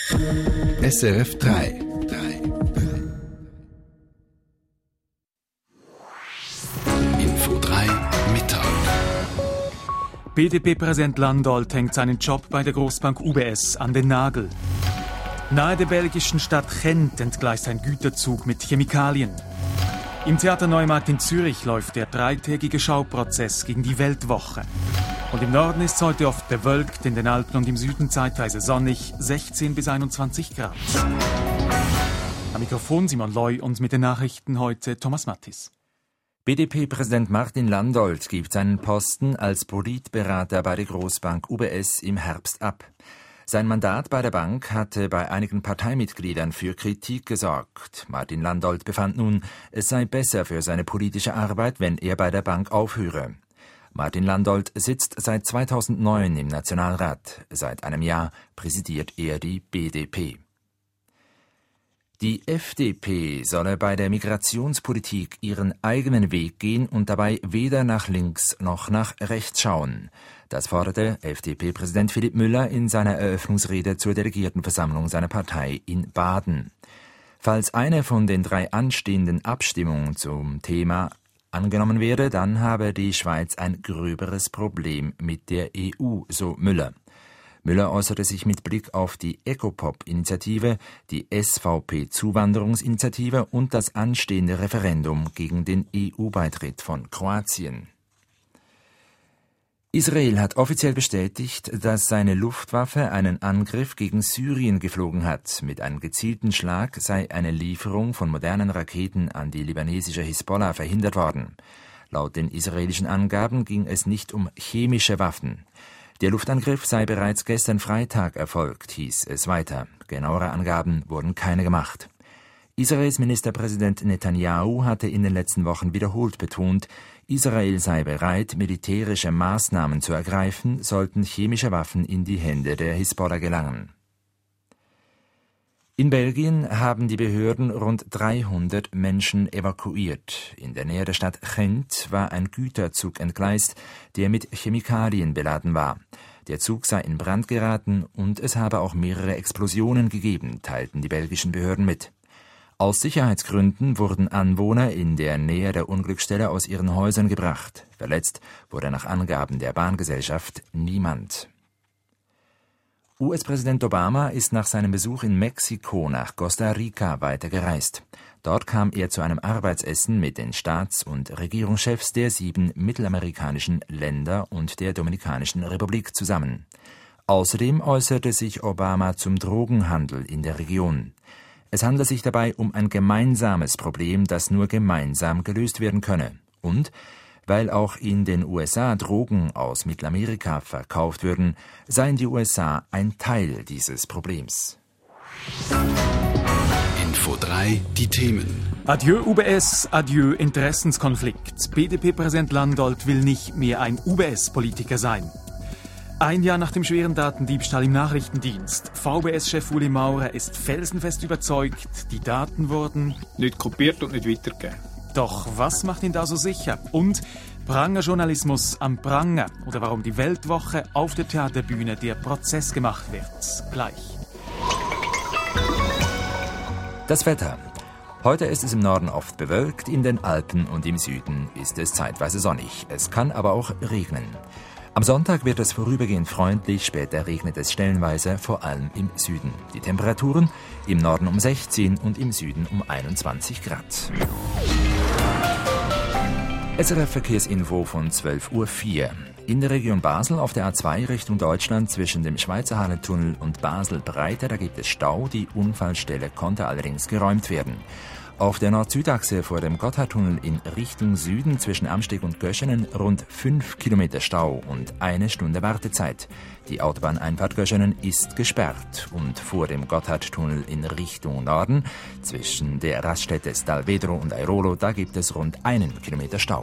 SRF 3. Info 3 Mittag. BDP-Präsident Landolt hängt seinen Job bei der Großbank UBS an den Nagel. Nahe der belgischen Stadt Gent entgleist ein Güterzug mit Chemikalien. Im Theater Neumarkt in Zürich läuft der dreitägige Schauprozess gegen die Weltwoche. Und im Norden ist es heute oft bewölkt, in den Alpen und im Süden zeitweise sonnig, 16 bis 21 Grad. Am Mikrofon Simon Loy und mit den Nachrichten heute Thomas Mattis. BDP-Präsident Martin Landolt gibt seinen Posten als Politberater bei der Großbank UBS im Herbst ab. Sein Mandat bei der Bank hatte bei einigen Parteimitgliedern für Kritik gesorgt. Martin Landolt befand nun, es sei besser für seine politische Arbeit, wenn er bei der Bank aufhöre. Martin Landolt sitzt seit 2009 im Nationalrat. Seit einem Jahr präsidiert er die BDP. Die FDP solle bei der Migrationspolitik ihren eigenen Weg gehen und dabei weder nach links noch nach rechts schauen. Das forderte FDP-Präsident Philipp Müller in seiner Eröffnungsrede zur Delegiertenversammlung seiner Partei in Baden. Falls eine von den 3 anstehenden Abstimmungen zum Thema angenommen werde, dann habe die Schweiz ein gröberes Problem mit der EU, so Müller. Müller äußerte sich mit Blick auf die Ecopop-Initiative, die SVP-Zuwanderungsinitiative und das anstehende Referendum gegen den EU-Beitritt von Kroatien. Israel hat offiziell bestätigt, dass seine Luftwaffe einen Angriff gegen Syrien geflogen hat. Mit einem gezielten Schlag sei eine Lieferung von modernen Raketen an die libanesische Hisbollah verhindert worden. Laut den israelischen Angaben ging es nicht um chemische Waffen. Der Luftangriff sei bereits gestern Freitag erfolgt, hieß es weiter. Genauere Angaben wurden keine gemacht. Israels Ministerpräsident Netanyahu hatte in den letzten Wochen wiederholt betont, Israel sei bereit, militärische Maßnahmen zu ergreifen, sollten chemische Waffen in die Hände der Hisbollah gelangen. In Belgien haben die Behörden rund 300 Menschen evakuiert. In der Nähe der Stadt Gent war ein Güterzug entgleist, der mit Chemikalien beladen war. Der Zug sei in Brand geraten und es habe auch mehrere Explosionen gegeben, teilten die belgischen Behörden mit. Aus Sicherheitsgründen wurden Anwohner in der Nähe der Unglücksstelle aus ihren Häusern gebracht. Verletzt wurde nach Angaben der Bahngesellschaft niemand. US-Präsident Obama ist nach seinem Besuch in Mexiko nach Costa Rica weitergereist. Dort kam er zu einem Arbeitsessen mit den Staats- und Regierungschefs der 7 mittelamerikanischen Länder und der Dominikanischen Republik zusammen. Außerdem äußerte sich Obama zum Drogenhandel in der Region. Es handle sich dabei um ein gemeinsames Problem, das nur gemeinsam gelöst werden könne. Und weil auch in den USA Drogen aus Mittelamerika verkauft würden, seien die USA ein Teil dieses Problems. Info 3, die Themen. Adieu UBS, adieu Interessenskonflikt. BDP-Präsident Landolt will nicht mehr ein UBS-Politiker sein. Ein Jahr nach dem schweren Datendiebstahl im Nachrichtendienst. VBS-Chef Uli Maurer ist felsenfest überzeugt, die Daten wurden nicht kopiert und nicht weitergegeben. Doch was macht ihn da so sicher? Und Prangerjournalismus am Pranger oder warum die Weltwoche auf der Theaterbühne der Prozess gemacht wird. Gleich. Das Wetter. Heute ist es im Norden oft bewölkt, in den Alpen und im Süden ist es zeitweise sonnig. Es kann aber auch regnen. Am Sonntag wird es vorübergehend freundlich, später regnet es stellenweise, vor allem im Süden. Die Temperaturen im Norden um 16 und im Süden um 21 Grad. SRF Verkehrsinfo von 12:04 Uhr. In der Region Basel auf der A2 Richtung Deutschland zwischen dem Schweizer Hallentunnel und Basel-Breite, da gibt es Stau. Die Unfallstelle konnte allerdings geräumt werden. Auf der Nord-Süd-Achse vor dem Gotthardtunnel in Richtung Süden zwischen Amsteg und Göschenen rund 5 Kilometer Stau und 1 Stunde Wartezeit. Die Autobahneinfahrt Göschenen ist gesperrt und vor dem Gotthardtunnel in Richtung Norden zwischen der Raststätte Stalvedro und Airolo, da gibt es rund 1 Kilometer Stau.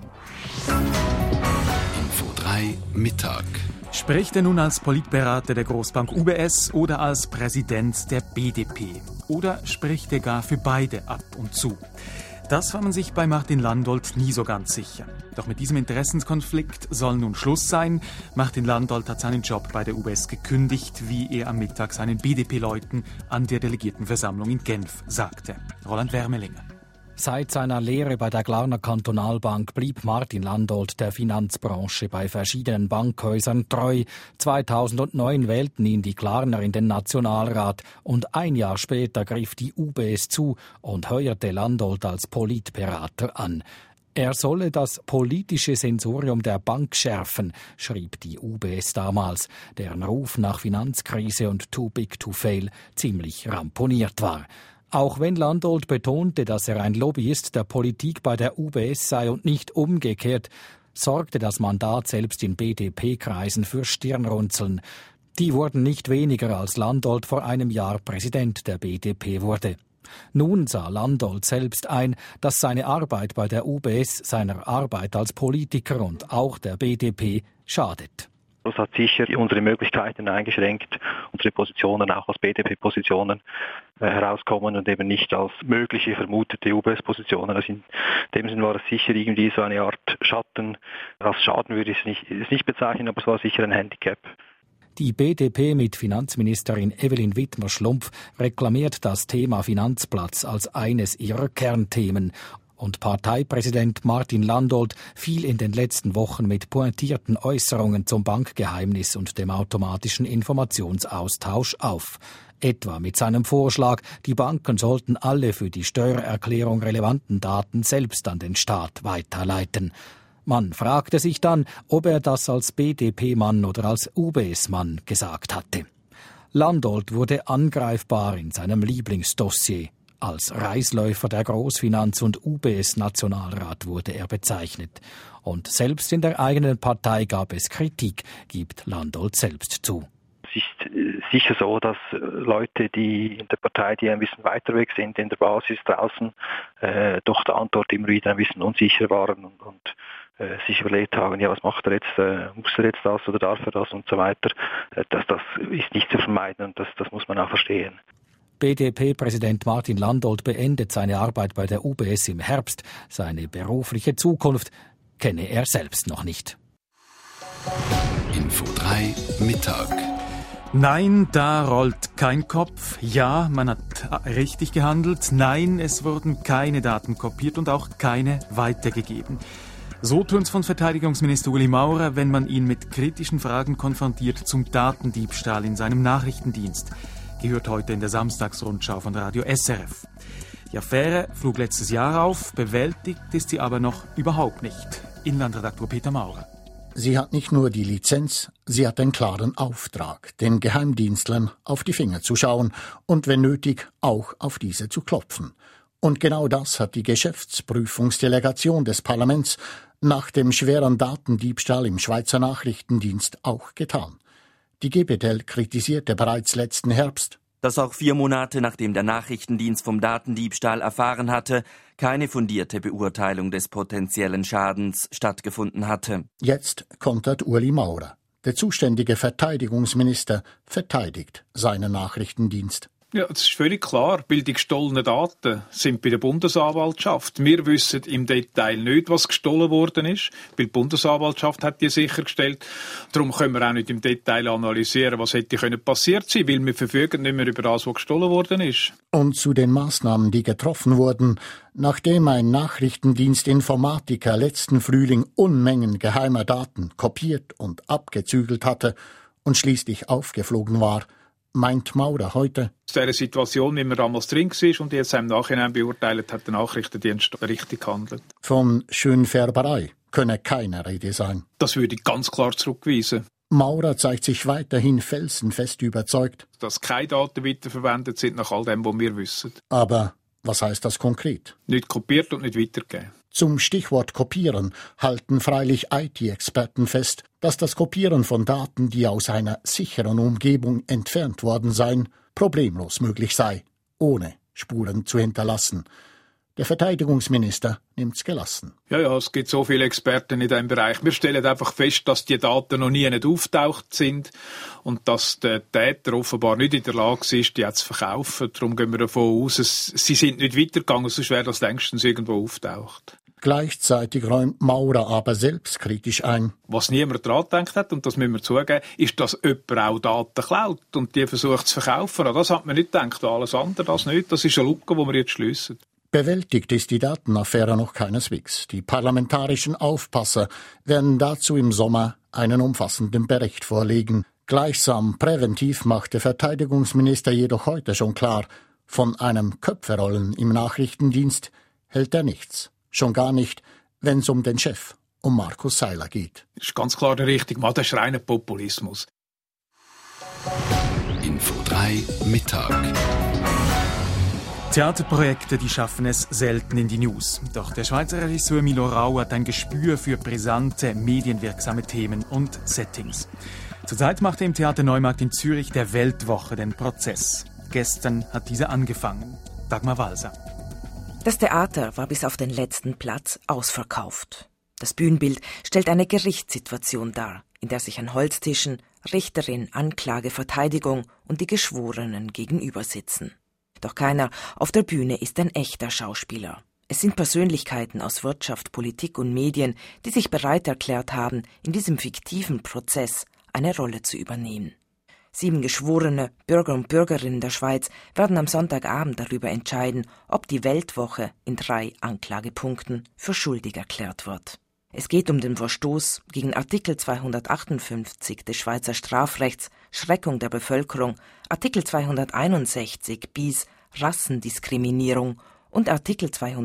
Info 3 Mittag. Spricht er nun als Politberater der Großbank UBS oder als Präsident der BDP? Oder spricht er gar für beide ab und zu? Das war man sich bei Martin Landolt nie so ganz sicher. Doch mit diesem Interessenskonflikt soll nun Schluss sein. Martin Landolt hat seinen Job bei der UBS gekündigt, wie er am Mittag seinen BDP-Leuten an der Delegiertenversammlung in Genf sagte. Roland Wermelinger. Seit seiner Lehre bei der Glarner Kantonalbank blieb Martin Landolt der Finanzbranche bei verschiedenen Bankhäusern treu. 2009 wählten ihn die Glarner in den Nationalrat und ein Jahr später griff die UBS zu und heuerte Landolt als Politberater an. Er solle das politische Sensorium der Bank schärfen, schrieb die UBS damals, deren Ruf nach Finanzkrise und Too Big to Fail ziemlich ramponiert war. Auch wenn Landolt betonte, dass er ein Lobbyist der Politik bei der UBS sei und nicht umgekehrt, sorgte das Mandat selbst in BDP-Kreisen für Stirnrunzeln. Die wurden nicht weniger, als Landolt vor einem Jahr Präsident der BDP wurde. Nun sah Landolt selbst ein, dass seine Arbeit bei der UBS seiner Arbeit als Politiker und auch der BDP schadet. Das hat sicher unsere Möglichkeiten eingeschränkt, unsere Positionen auch als BDP-Positionen herauskommen und eben nicht als mögliche vermutete UBS-Positionen. Also in dem Sinne war es sicher irgendwie so eine Art Schatten. Als Schaden würde ich es nicht bezeichnen, aber es war sicher ein Handicap. Die BDP mit Finanzministerin Evelyn Wittmer-Schlumpf reklamiert das Thema Finanzplatz als eines ihrer Kernthemen. Und Parteipräsident Martin Landolt fiel in den letzten Wochen mit pointierten Äußerungen zum Bankgeheimnis und dem automatischen Informationsaustausch auf. Etwa mit seinem Vorschlag, die Banken sollten alle für die Steuererklärung relevanten Daten selbst an den Staat weiterleiten. Man fragte sich dann, ob er das als BDP-Mann oder als UBS-Mann gesagt hatte. Landolt wurde angreifbar in seinem Lieblingsdossier. Als Reisläufer der Großfinanz- und UBS-Nationalrat wurde er bezeichnet. Und selbst in der eigenen Partei gab es Kritik, gibt Landolt selbst zu. Es ist sicher so, dass Leute, die in der Partei, die ein bisschen weiter weg sind, in der Basis draußen, doch der Antwort immer wieder ein bisschen unsicher waren und sich überlegt haben, ja, was macht er jetzt, muss er jetzt das oder darf er das und so weiter. Das ist nicht zu vermeiden und das muss man auch verstehen. BDP-Präsident Martin Landolt beendet seine Arbeit bei der UBS im Herbst. Seine berufliche Zukunft kenne er selbst noch nicht. Info 3 Mittag. Nein, da rollt kein Kopf. Ja, man hat richtig gehandelt. Nein, es wurden keine Daten kopiert und auch keine weitergegeben. So tun's von Verteidigungsminister Ueli Maurer, wenn man ihn mit kritischen Fragen konfrontiert zum Datendiebstahl in seinem Nachrichtendienst. Gehört heute in der Samstagsrundschau von Radio SRF. Die Affäre flog letztes Jahr auf, bewältigt ist sie aber noch überhaupt nicht. Inlandredaktor Peter Maurer. Sie hat nicht nur die Lizenz, sie hat einen klaren Auftrag, den Geheimdienstlern auf die Finger zu schauen und wenn nötig auch auf diese zu klopfen. Und genau das hat die Geschäftsprüfungsdelegation des Parlaments nach dem schweren Datendiebstahl im Schweizer Nachrichtendienst auch getan. Die GPDL kritisierte bereits letzten Herbst, dass auch 4 Monate nachdem der Nachrichtendienst vom Datendiebstahl erfahren hatte, keine fundierte Beurteilung des potenziellen Schadens stattgefunden hatte. Jetzt kontert Ueli Maurer. Der zuständige Verteidigungsminister verteidigt seinen Nachrichtendienst. Ja, das ist völlig klar, weil die gestohlenen Daten sind bei der Bundesanwaltschaft. Wir wissen im Detail nicht, was gestohlen worden ist, weil die Bundesanwaltschaft hat die sichergestellt. Darum können wir auch nicht im Detail analysieren, was hätte passiert sein, weil wir verfügen nicht mehr über das, was gestohlen worden ist. Und zu den Maßnahmen, die getroffen wurden, nachdem ein Nachrichtendienstinformatiker letzten Frühling Unmengen geheimer Daten kopiert und abgezügelt hatte und schließlich aufgeflogen war, meint Maurer heute. In dieser Situation, wie man damals drin war und jetzt im Nachhinein beurteilt, hat der Nachrichtendienst richtig gehandelt. Von Schönfärberei könne keine Rede sein. Das würde ich ganz klar zurückweisen. Maurer zeigt sich weiterhin felsenfest überzeugt, dass keine Daten weiterverwendet sind nach all dem, was wir wissen. Aber was heißt das konkret? Nicht kopiert und nicht weitergegeben. Zum Stichwort Kopieren halten freilich IT-Experten fest, dass das Kopieren von Daten, die aus einer sicheren Umgebung entfernt worden seien, problemlos möglich sei, ohne Spuren zu hinterlassen. Der Verteidigungsminister nimmt's gelassen. Ja, es gibt so viele Experten in diesem Bereich. Wir stellen einfach fest, dass die Daten noch nie nicht auftaucht sind und dass der Täter offenbar nicht in der Lage ist, die zu verkaufen. Darum gehen wir davon aus, sie sind nicht weitergegangen, sonst wäre das längstens irgendwo auftaucht. Gleichzeitig räumt Maurer aber selbstkritisch ein. Was niemand daran gedacht hat, und das müssen wir zugeben, ist, dass jemand auch Daten klaut und die versucht zu verkaufen. An das hat man nicht gedacht, alles andere das nicht. Das ist eine Lücke, die wir jetzt schliessen. Bewältigt ist die Datenaffäre noch keineswegs. Die parlamentarischen Aufpasser werden dazu im Sommer einen umfassenden Bericht vorlegen. Gleichsam präventiv macht der Verteidigungsminister jedoch heute schon klar, von einem Köpferollen im Nachrichtendienst hält er nichts. Schon gar nicht, wenn es um den Chef, um Markus Seiler geht. Das ist ganz klar der richtige Mann, das ist reiner Populismus. Info 3 Mittag. Theaterprojekte, die schaffen es selten in die News. Doch der Schweizer Regisseur Milo Rau hat ein Gespür für brisante, medienwirksame Themen und Settings. Zurzeit macht er im Theater Neumarkt in Zürich der Weltwoche den Prozess. Gestern hat diese angefangen. Dagmar Walser. Das Theater war bis auf den letzten Platz ausverkauft. Das Bühnenbild stellt eine Gerichtssituation dar, in der sich an Holztischen Richterin, Anklage, Verteidigung und die Geschworenen gegenüber sitzen. Doch keiner auf der Bühne ist ein echter Schauspieler. Es sind Persönlichkeiten aus Wirtschaft, Politik und Medien, die sich bereit erklärt haben, in diesem fiktiven Prozess eine Rolle zu übernehmen. 7 Geschworene, Bürger und Bürgerinnen der Schweiz werden am Sonntagabend darüber entscheiden, ob die Weltwoche in 3 Anklagepunkten für schuldig erklärt wird. Es geht um den Verstoß gegen Artikel 258 des Schweizer Strafrechts, Schreckung der Bevölkerung, Artikel 261 bis Rassendiskriminierung und Artikel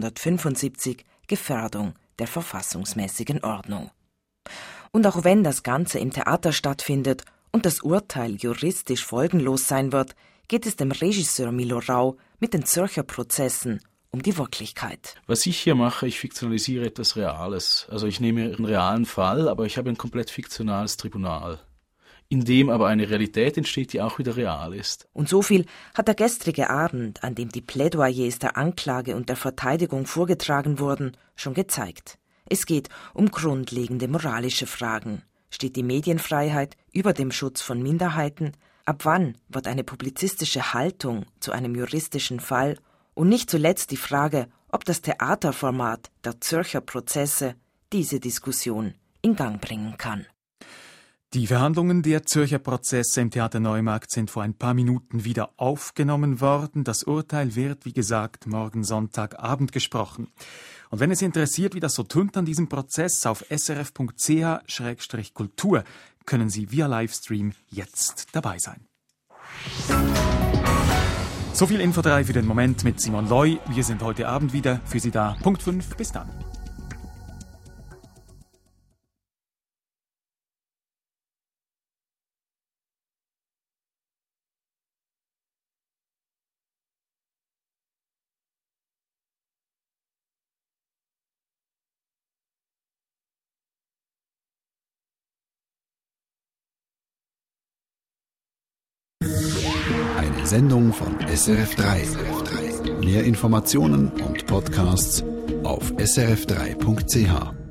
275 Gefährdung der verfassungsmäßigen Ordnung. Und auch wenn das Ganze im Theater stattfindet und das Urteil juristisch folgenlos sein wird, geht es dem Regisseur Milo Rau mit den Zürcher Prozessen um die Wirklichkeit. Was ich hier mache, ich fiktionalisiere etwas Reales. Also ich nehme einen realen Fall, aber ich habe ein komplett fiktionales Tribunal, in dem aber eine Realität entsteht, die auch wieder real ist. Und so viel hat der gestrige Abend, an dem die Plädoyers der Anklage und der Verteidigung vorgetragen wurden, schon gezeigt. Es geht um grundlegende moralische Fragen. Steht die Medienfreiheit über dem Schutz von Minderheiten? Ab wann wird eine publizistische Haltung zu einem juristischen Fall? Und nicht zuletzt die Frage, ob das Theaterformat der Zürcher Prozesse diese Diskussion in Gang bringen kann. Die Verhandlungen der Zürcher Prozesse im Theater Neumarkt sind vor ein paar Minuten wieder aufgenommen worden. Das Urteil wird, wie gesagt, morgen Sonntagabend gesprochen. Und wenn es interessiert, wie das so tönt an diesem Prozess, auf srf.ch/kultur können Sie via Livestream jetzt dabei sein. So viel Info 3 für den Moment mit Simon Loy. Wir sind heute Abend wieder für Sie da. Punkt 5. Bis dann. Eine Sendung von SRF3. Mehr Informationen und Podcasts auf srf3.ch.